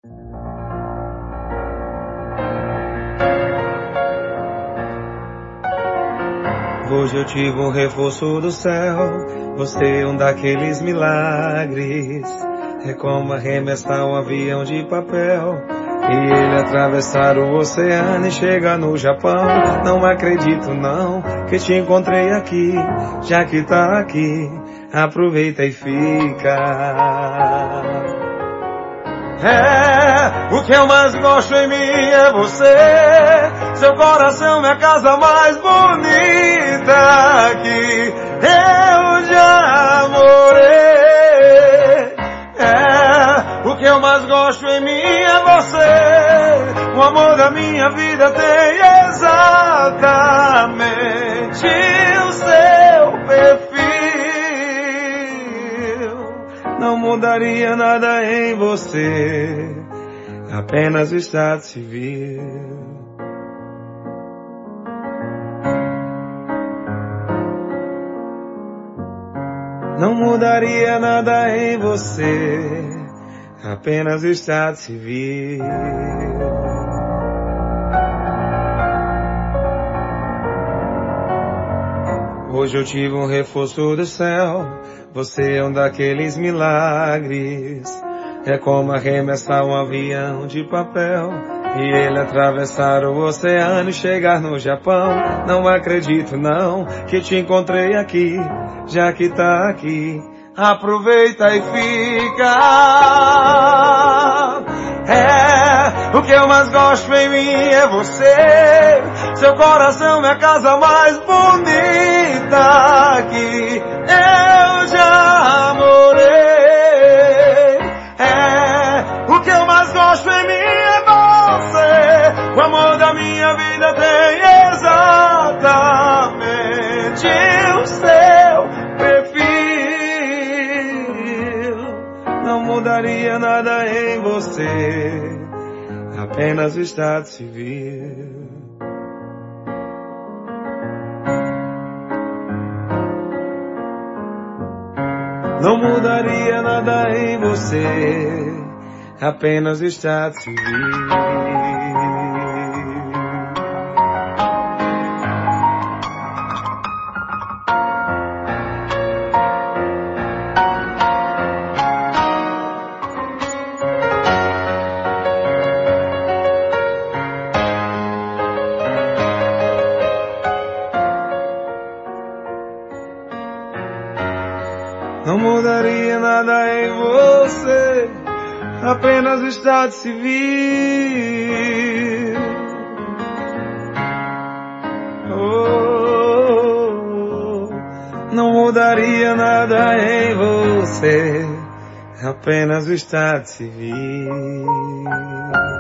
Hoje eu tive um reforço do céu, você é um daqueles milagres. É como arremessar um avião de papel e ele atravessar o oceano e chegar no Japão. Não acredito não, que te encontrei aqui, já que tá aqui, aproveita e fica. O que eu mais gosto em mim é você. Seu coração é a casa mais bonita que eu já morei. O que eu mais gosto em mim é você. O amor da minha vida tem exatamente o seu perfil. Não mudaria nada em você, apenas o estado civil. Não mudaria nada em você, apenas o estado civil. Hoje eu tive um reforço do céu, você é um daqueles milagres. É como arremessar um avião de papel e ele atravessar o oceano e chegar no Japão. Não acredito não, que te encontrei aqui, já que tá aqui, aproveita e fica. O que eu mais gosto em mim é você. Seu coração é a casa mais bonita que eu já morei. O que eu mais gosto em mim é você. O amor da minha vida tem exatamente o seu perfil. Não mudaria nada em você, apenas o estado civil. Não mudaria nada em você, apenas o estado civil. Não mudaria nada em você, apenas o estado civil. Não mudaria nada em você, apenas o estado civil.